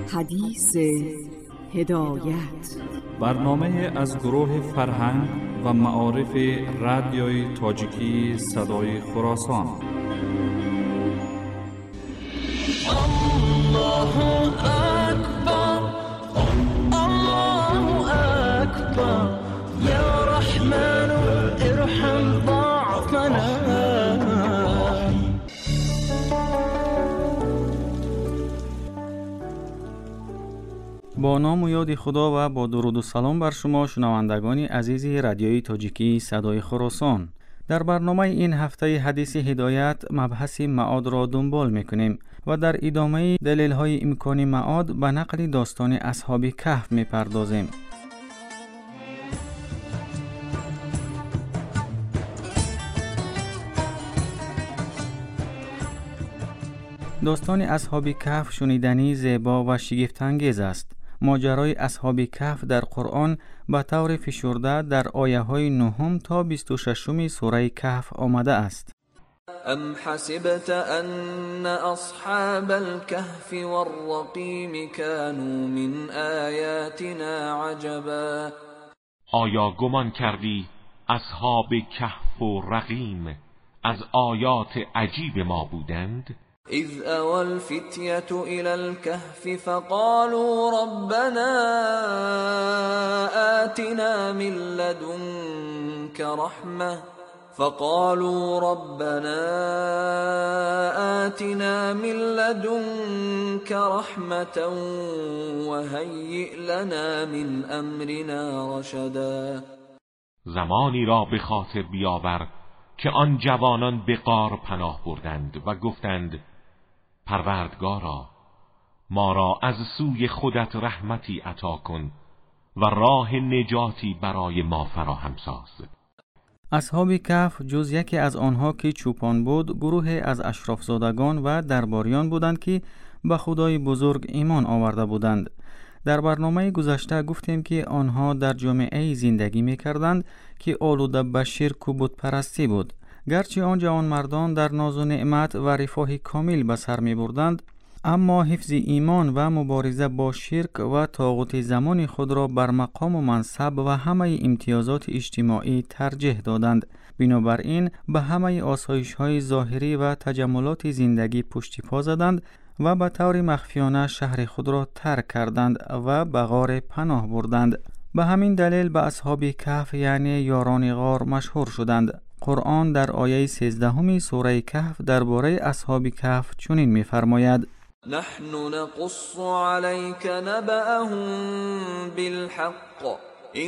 حدیث هدایت، برنامه از گروه فرهنگ و معارف رادیوی تاجیکی صدای خراسان. الله اکبر، الله اکبر، یا رحمن ارحم ضعفنا. با نام و یاد خدا و با درود و سلام بر شما شنوندگان عزیز رادیوی تاجیکی صدای خراسان. در برنامه این هفته حدیث هدایت مبحث معاد را دنبال میکنیم و در ادامه دلیل‌های امکان معاد به نقل داستان اصحاب کهف میپردازیم. داستان اصحاب کهف شنیدنی، زیبا و شگفت‌انگیز است. ماجرای اصحاب کهف در قرآن به طور فشرده در آیه‌های 9 تا 26 سوره کهف آمده است. ام حسبت ان اصحاب الكهف والرقیم كانوا من آیاتنا عجبا. آیا گمان کردی اصحاب کهف و رقیم از آیات عجیب ما بودند؟ اذ اوى الفتية الى الكهف فقالوا ربنا آتنا من لدنك رحمة وهيئ لنا من امرنا رشدا. زمانی را به خاطر بیاور که آن جوانان به غار پناه بردند و گفتند پروردگارا ما را از سوی خودت رحمتی عطا کن و راه نجاتی برای ما فراهم ساز. اصحاب کهف جز یکی از آنها که چوپان بود، گروه از اشرافزادگان و درباریان بودند که به خدای بزرگ ایمان آورده بودند. در برنامه گذشته گفتیم که آنها در جامعه زندگی می‌کردند که آلوده به شرک و بت‌پرستی بود. گرچه آن جوانمردان در ناز و نعمت و رفاه کامل به سر می‌بردند، اما حفظ ایمان و مبارزه با شرک و طاغوت زمان خود را بر مقام و منصب و همه امتیازات اجتماعی ترجیح دادند. بنابراین به همه آسایش‌های ظاهری و تجملات زندگی پشت پا زدند و به طور مخفیانه شهر خود را ترک کردند و به غار پناه بردند. به همین دلیل به اصحاب کهف یعنی یاران غار مشهور شدند. قرآن در آیه 13 سوره کهف درباره اصحاب کهف چنین می‌فرماید: نحن نقص عليك نبأهم بالحق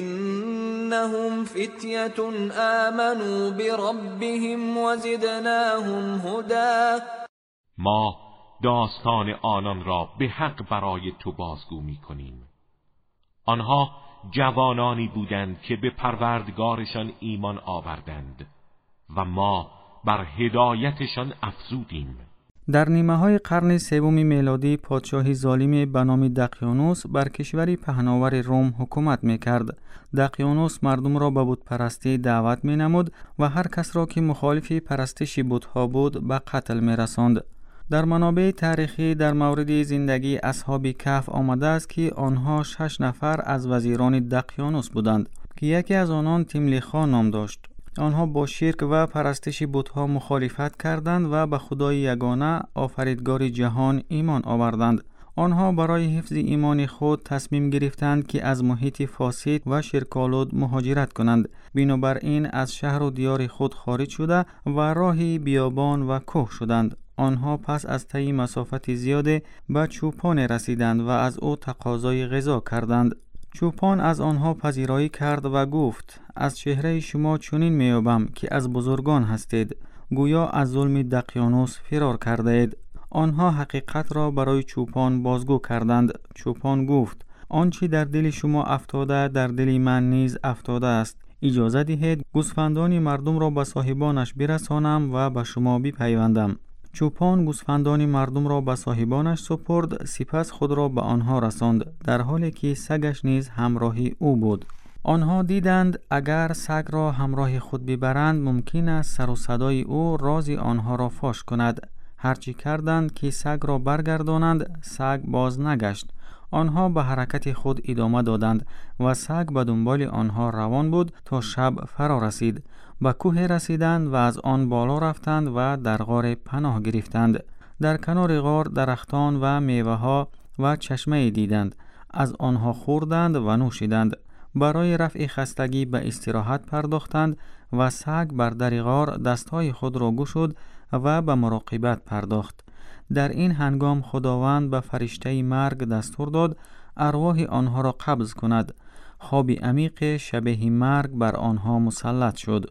انهم فتية آمنوا بربهم وزدناهم هدى. ما داستان آنان را به حق برای تو بازگو می‌کنیم. آنها جوانانی بودند که به پروردگارشان ایمان آوردند و ما بر هدایتشان افزودیم. در نیمه‌های قرن سوم میلادی پادشاهی ظالم به نام دقیانوس بر کشوری پهناور روم حکومت می‌کرد. دقیانوس مردم را به بت‌پرستی دعوت می‌نمود و هر کس را که مخالف پرستش بت‌ها بود به قتل می‌رساند. در منابع تاریخی در مورد زندگی اصحاب کهف آمده است که آنها 6 نفر از وزیران دقیانوس بودند که یکی از آنان تیملیخا نام داشت. آنها با شرک و پرستش بت‌ها مخالفت کردند و به خدای یگانه آفریدگار جهان ایمان آوردند. آنها برای حفظ ایمان خود تصمیم گرفتند که از محیط فاسد و شرک‌آلود مهاجرت کنند. بنابراین از شهر و دیار خود خارج شده و راهی بیابان و کوه شدند. آنها پس از طی مسافت زیاده به چوپان رسیدند و از او تقاضای غذا کردند. چوپان از آنها پذیرایی کرد و گفت: از چهره شما چنین می‌یابم که از بزرگان هستید، گویا از ظلم دقیانوس فرار کرده اید. آنها حقیقت را برای چوپان بازگو کردند. چوپان گفت: آنچه در دل شما افتاده در دل من نیز افتاده است. اجازه دهید گوسفندان مردم را به صاحبانش برسانم و به شما بپیوندم. چوپان گوسفندان مردم را به صاحبانش سپرد، سپس خود را به آنها رساند، در حالی که سگش نیز همراهی او بود. آنها دیدند اگر سگ را همراه خود ببرند ممکن است سر و صدای او راز آنها را فاش کند. هرچی کردند که سگ را برگردانند، سگ باز نگشت. آنها به حرکت خود ادامه دادند و سگ به دنبال آنها روان بود تا شب فرا رسید. به کوه رسیدند و از آن بالا رفتند و در غار پناه گرفتند. در کنار غار درختان و میوه ها و چشمه دیدند. از آنها خوردند و نوشیدند. برای رفع خستگی به استراحت پرداختند و سگ بر در غار دستهای خود را گشود و به مراقبت پرداخت. در این هنگام خداوند به فرشته مرگ دستور داد ارواح آنها را قبض کند. خوابی عمیق شبیه مرگ بر آنها مسلط شد.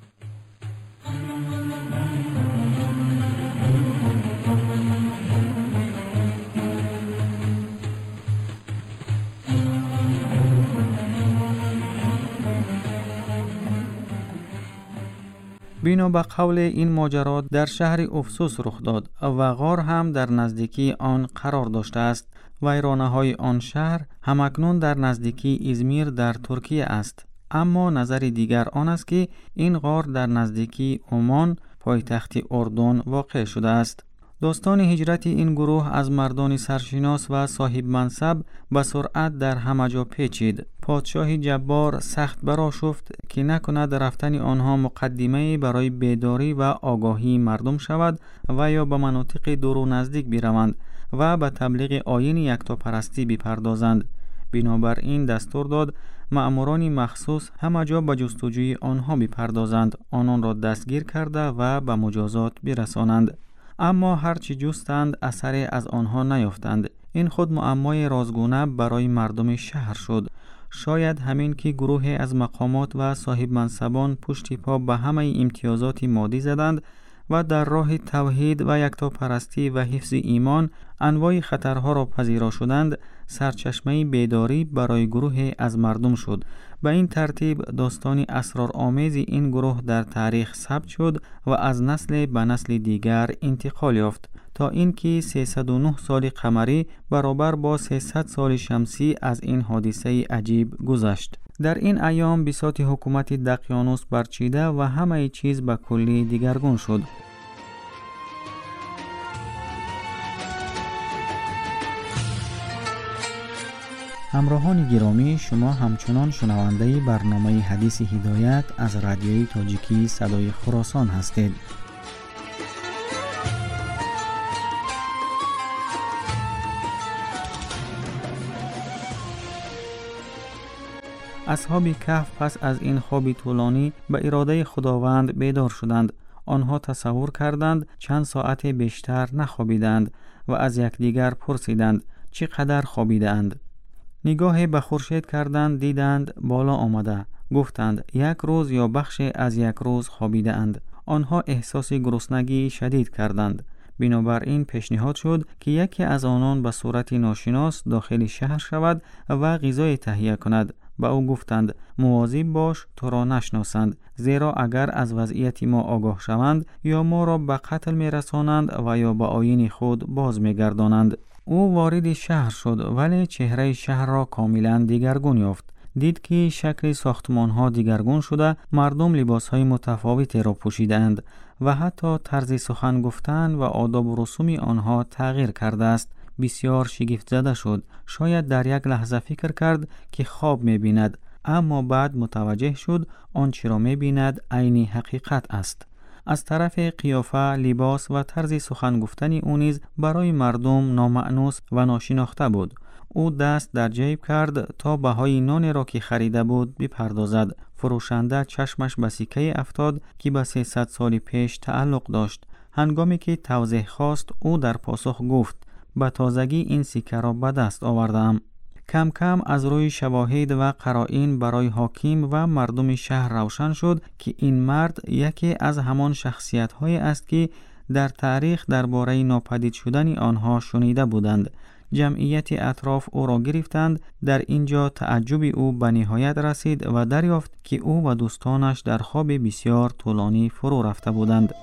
بنا به قول این ماجرا در شهر افسوس رخ داد و غار هم در نزدیکی آن قرار داشته است. ویرانه های آن شهر همکنون در نزدیکی ازمیر در ترکیه است. اما نظر دیگر آن است که این غار در نزدیکی عمان پایتخت اردن واقع شده است. داستان هجرت این گروه از مردان سرشناس و صاحب منصب به سرعت در همه جا پیچید. پادشاه جبار سخت برآشفت که نکند رفتن آنها مقدمه برای بیداری و آگاهی مردم شود و یا به مناطق دور و نزدیک بروند و به تبلیغ آیین یکتاپرستی بپردازند. بنابراین دستور داد مأموران مخصوص همه جا به جستجوی آنها بپردازند، آنان را دستگیر کرده و به مجازات برسانند. اما هرچی جستند اثری از آنها نیافتند. این خود معمای رازگونه برای مردم شهر شد. شاید همین که گروه از مقامات و صاحب منصبان پشت پا به همه امتیازات مادی زدند و در راه توحید و یکتاپرستی و حفظ ایمان انواع خطرها را پذیرا شدند، سرچشمه بیداری برای گروه از مردم شد. به این ترتیب داستان اسرارآمیز این گروه در تاریخ ثبت شد و از نسل به نسل دیگر انتقال یافت تا اینکه 309 سال قمری برابر با 300 سال شمسی از این حادثه عجیب گذشت. در این ایام بساط حکومت دقیانوس برچیده و همه چیز به کلی دیگرگون شد. همراهان گرامی، شما همچنان شنونده برنامه حدیث هدایت از رادیوی تاجیکی صدای خراسان هستید. اصحاب کهف پس از این خواب طولانی به اراده خداوند بیدار شدند. آنها تصور کردند چند ساعت بیشتر نخوابیدند و از یکدیگر پرسیدند چقدر خوابیدند. نگاه به خورشید کردند، دیدند بالا آمده. گفتند 1 روز یا بخش از 1 روز خوابیده اند. آنها احساس گرسنگی شدید کردند. بنابراین پیشنهاد شد که یکی از آنان به صورت ناشناس داخل شهر شود و غذای تهیه کند. به او گفتند مواظب باش تو را نشناسند، زیرا اگر از وضعیت ما آگاه شوند یا ما را به قتل می رسانند و یا به آیین خود باز می گردانند. او وارد شهر شد ولی چهره شهر را کاملا دیگرگون یافت. دید که شکل ساختمان‌ها دیگرگون شده، مردم لباس‌های متفاوتی را پوشیدند و حتی طرز سخن گفتن و آداب و رسوم آنها تغییر کرده است. بسیار شگفت زده شد. شاید در یک لحظه فکر کرد که خواب می‌بیند، اما بعد متوجه شد آنچه را می‌بیند عین حقیقت است. از طرف قیافه، لباس و طرز سخن گفتن او نیز برای مردم نامأنوس و ناشناخته بود. او دست در جیب کرد تا بهای نان را که خریده بود بپردازد. فروشنده چشمش به سکه افتاد که به 300 سال پیش تعلق داشت. هنگامی که توضیح خواست، او در پاسخ گفت به تازگی این سکه را به دست آوردم. کم کم از روی شواهد و قرائن برای حاکم و مردم شهر روشن شد که این مرد یکی از همان شخصیت‌هایی است که در تاریخ درباره ناپدید شدن آنها شنیده بودند. جمعیت اطراف او را گرفتند. در اینجا تعجب او به نهایت رسید و دریافت که او و دوستانش در خواب بسیار طولانی فرو رفته بودند.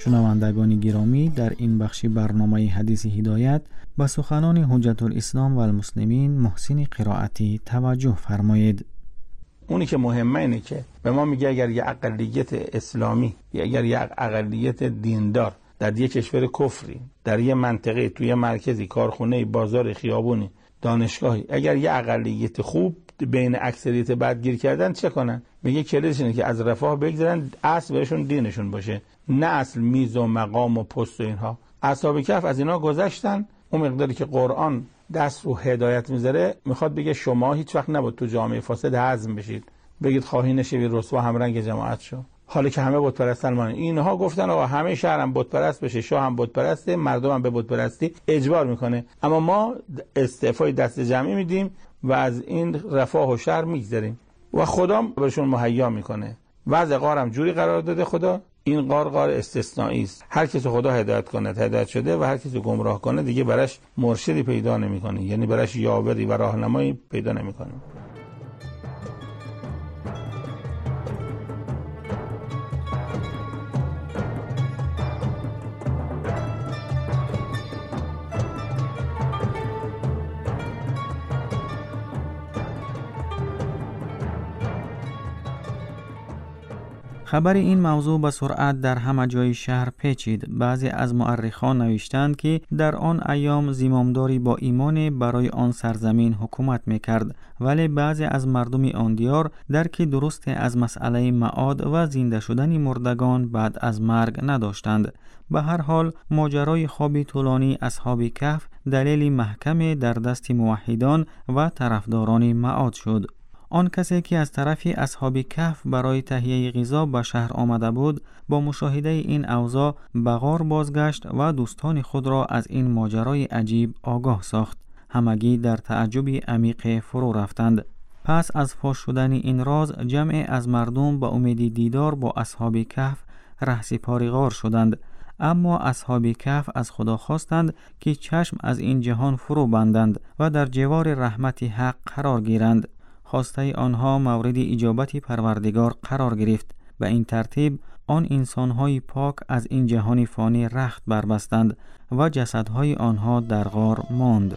شنوندگان گرامی، در این بخش برنامه حدیث هدایت به سخنان حجت الاسلام و المسلمین محسن قرائتی توجه فرمایید. اونی که مهمه اینه که به ما میگه اگر یه اقلیت اسلامی یا اگر یه اقلیت دیندار در یه کشور کفری، در یه منطقه، توی مرکزی، کارخونه، بازار، خیابونی، دانشگاهی، اگر یه اقلیت خوب بین اکثریت بدگیر کردن چه کنن؟ میگه کلیدش اینه که از رفاه بگذارن، اصل بهشون دینشون باشه، نه اصل میز و مقام و پست و اینها. اصحاب کهف از اینا گذشتن. اون مقداری که قرآن دست رو هدایت میذاره میخواد بگه شما هیچ وقت نباید تو جامعه فاسد هضم بشید، بگید خواهی نشوی رسوا همرنگ جماعت شو. حالا که همه بت پرستن، اینها گفتن آقا همه شهرم بت پرست بشه، شاه هم بت پرسته، مردم هم به بت پرستی اجبار میکنه، اما ما استعفای دست جمعی میدیم و از این رفاه و شر میگذریم و خدا برشون مهیا میکنه. وضع غارم جوری قرار داده خدا، این غار استثنایی است. هر کسی خدا هدایت کنه هدایت شده و هر کسی گمراه کنه دیگه براش مرشدی پیدا نمیکنه، یعنی براش یاوری و راهنمایی پیدا نمیکنه. خبر این موضوع به سرعت در همه جای شهر پیچید. بعضی از مورخان نوشتند که در آن ایام زمامداری با ایمان برای آن سرزمین حکومت میکرد، ولی بعضی از مردم آن دیار درکی درست از مسئله معاد و زنده شدن مردگان بعد از مرگ نداشتند. به هر حال ماجرای خواب طولانی اصحاب کهف دلیل محکم در دست موحدان و طرفداران معاد شد. آن کسی که از طرف اصحاب کهف برای تهیه غذا به شهر آمده بود، با مشاهده این اوضاع به غار بازگشت و دوستان خود را از این ماجرای عجیب آگاه ساخت. همگی در تعجب عمیق فرو رفتند. پس از فاش شدن این راز، جمع از مردم با امید دیدار با اصحاب کهف رهسپار غار شدند. اما اصحاب کهف از خدا خواستند که چشم از این جهان فرو بندند و در جوار رحمت حق قرار گیرند. خواسته آنها مورد اجابت پروردگار قرار گرفت. به این ترتیب آن انسان‌های پاک از این جهان فانی رخت بربستند و جسدهای آنها در غار ماند.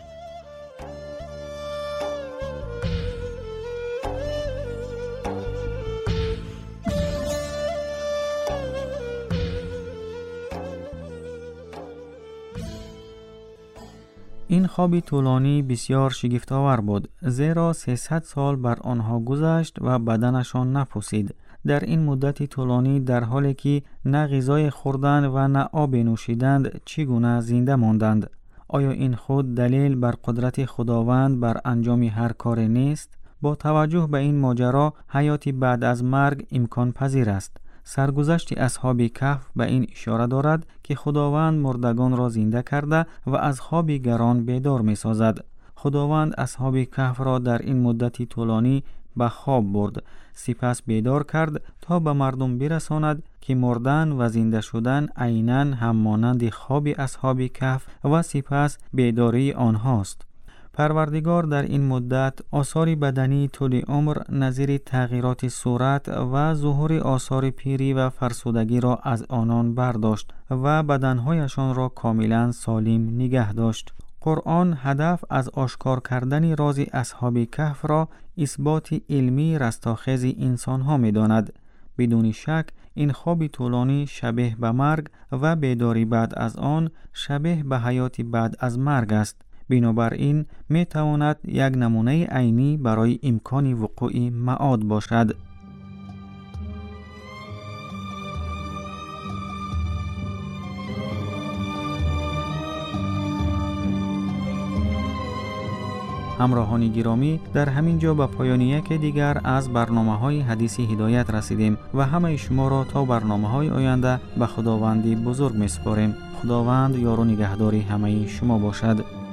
این خواب طولانی بسیار شگفت‌آور بود، زیرا 300 سال بر آنها گذشت و بدنشان نپوسید. در این مدت طولانی در حالی که نه غذای خوردن و نه آب نوشیدند چگونه زنده ماندند؟ آیا این خود دلیل بر قدرت خداوند بر انجام هر کار نیست؟ با توجه به این ماجرا حیاتی بعد از مرگ امکان پذیر است. سرگذشت اصحاب کهف به این اشاره دارد که خداوند مردگان را زنده کرده و از خواب گران بیدار می سازد. خداوند اصحاب کهف را در این مدت طولانی به خواب برد، سپس بیدار کرد تا به مردم برساند که مردن و زنده شدن عیناً هم مانند خواب اصحاب کهف و سپس بیداری آنهاست. پروردگار در این مدت آثار بدنی طول عمر نظیر تغییرات صورت و ظهور آثار پیری و فرسودگی را از آنان برداشت و بدنهایشان را کاملا سالم نگه داشت. قرآن هدف از آشکار کردن راز اصحاب کهف را اثبات علمی رستاخیز انسانها می داند. بدون شک این خواب طولانی شبیه به مرگ و بیداری بعد از آن شبیه به حیات بعد از مرگ است. بنابراین می تواند یک نمونه عینی برای امکان وقوع معاد باشد. همراهان گرامی، در همین جا به پایان یک دیگر از برنامه‌های حدیث هدایت رسیدیم و همه شما را تا برنامه‌های آینده به خداوند بزرگ می‌سپاریم. خداوند یار و نگهداری همه شما باشد.